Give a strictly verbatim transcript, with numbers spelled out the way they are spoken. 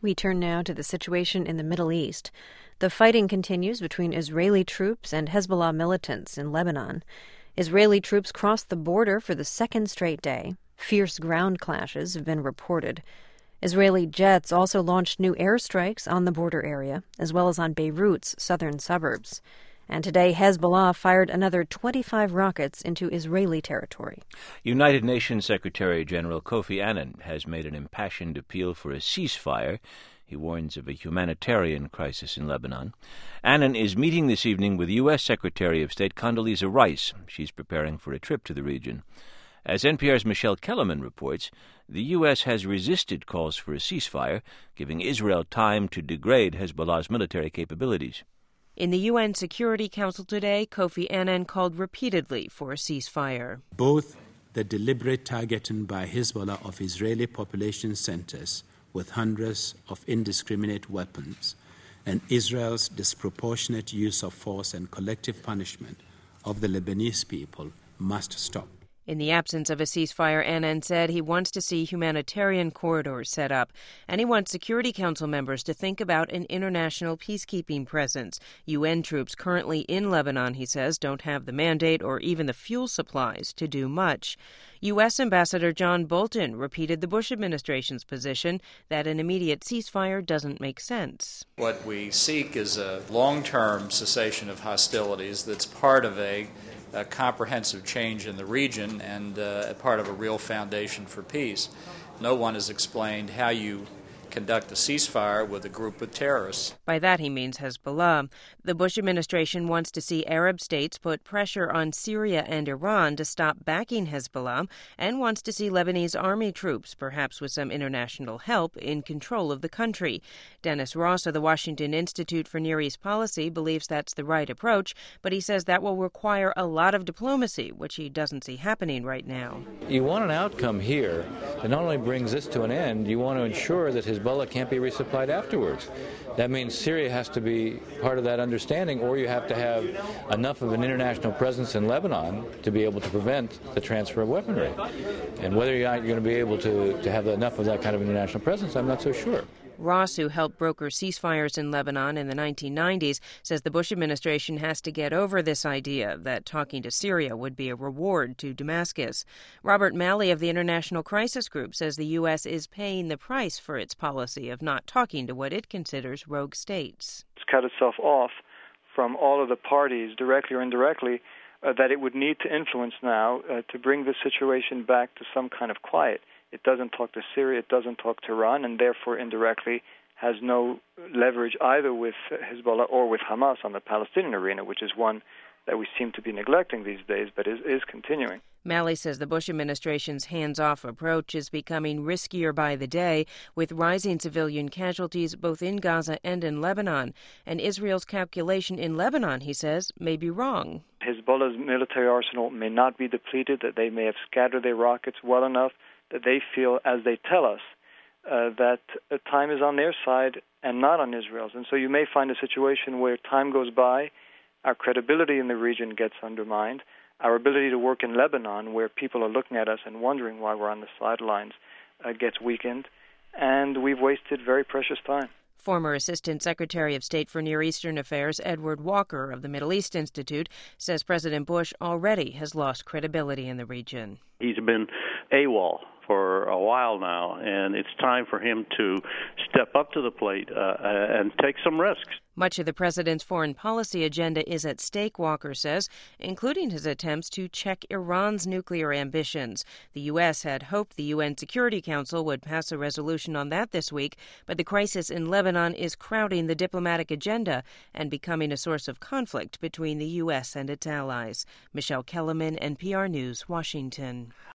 We turn now to the situation in the Middle East. The fighting continues between Israeli troops and Hezbollah militants in Lebanon. Israeli troops crossed the border for the second straight day. Fierce ground clashes have been reported. Israeli jets also launched new airstrikes on the border area, as well as on Beirut's southern suburbs. And today, Hezbollah fired another twenty-five rockets into Israeli territory. United Nations Secretary-General Kofi Annan has made an impassioned appeal for a ceasefire. He warns of a humanitarian crisis in Lebanon. Annan is meeting this evening with U S. Secretary of State Condoleezza Rice. She's preparing for a trip to the region. As N P R's Michelle Kellerman reports, the U S has resisted calls for a ceasefire, giving Israel time to degrade Hezbollah's military capabilities. In the U N Security Council today, Kofi Annan called repeatedly for a ceasefire. Both the deliberate targeting by Hezbollah of Israeli population centers with hundreds of indiscriminate weapons and Israel's disproportionate use of force and collective punishment of the Lebanese people must stop. In the absence of a ceasefire, Annan said he wants to see humanitarian corridors set up, and he wants Security Council members to think about an international peacekeeping presence. U N troops currently in Lebanon, he says, don't have the mandate or even the fuel supplies to do much. U S. Ambassador John Bolton repeated the Bush administration's position that an immediate ceasefire doesn't make sense. What we seek is a long-term cessation of hostilities that's part of a A comprehensive change in the region and uh, a part of a real foundation for peace. No one has explained how you conduct a ceasefire with a group of terrorists. By that he means Hezbollah. The Bush administration wants to see Arab states put pressure on Syria and Iran to stop backing Hezbollah and wants to see Lebanese army troops, perhaps with some international help, in control of the country. Dennis Ross of the Washington Institute for Near East Policy believes that's the right approach, but he says that will require a lot of diplomacy, which he doesn't see happening right now. You want an outcome here that not only brings this to an end, you want to ensure that Hezbollah can't be resupplied afterwards. That means Syria has to be part of that understanding, or you have to have enough of an international presence in Lebanon to be able to prevent the transfer of weaponry. And whether or not you're going to be able to, to have enough of that kind of international presence, I'm not so sure. Ross, who helped broker ceasefires in Lebanon in the nineteen nineties, says the Bush administration has to get over this idea that talking to Syria would be a reward to Damascus. Robert Malley of the International Crisis Group says the U S is paying the price for its policy of not talking to what it considers rogue states. It's cut itself off from all of the parties, directly or indirectly, uh, that it would need to influence now uh, to bring the situation back to some kind of quiet. It doesn't talk to Syria, it doesn't talk to Iran, and therefore indirectly has no leverage either with Hezbollah or with Hamas on the Palestinian arena, which is one that we seem to be neglecting these days, but is, is continuing. Malley says the Bush administration's hands-off approach is becoming riskier by the day, with rising civilian casualties both in Gaza and in Lebanon. And Israel's calculation in Lebanon, he says, may be wrong. Hezbollah's military arsenal may not be depleted, that they may have scattered their rockets well enough that they feel, as they tell us, uh, that uh, time is on their side and not on Israel's. And so you may find a situation where time goes by, our credibility in the region gets undermined, our ability to work in Lebanon, where people are looking at us and wondering why we're on the sidelines, uh, gets weakened, and we've wasted very precious time. Former Assistant Secretary of State for Near Eastern Affairs Edward Walker of the Middle East Institute says President Bush already has lost credibility in the region. He's been AWOL for a while now, and it's time for him to step up to the plate uh, and take some risks. Much of the president's foreign policy agenda is at stake, Walker says, including his attempts to check Iran's nuclear ambitions. The U S had hoped the U N Security Council would pass a resolution on that this week, but the crisis in Lebanon is crowding the diplomatic agenda and becoming a source of conflict between the U S and its allies. Michelle Kellerman, N P R News, Washington.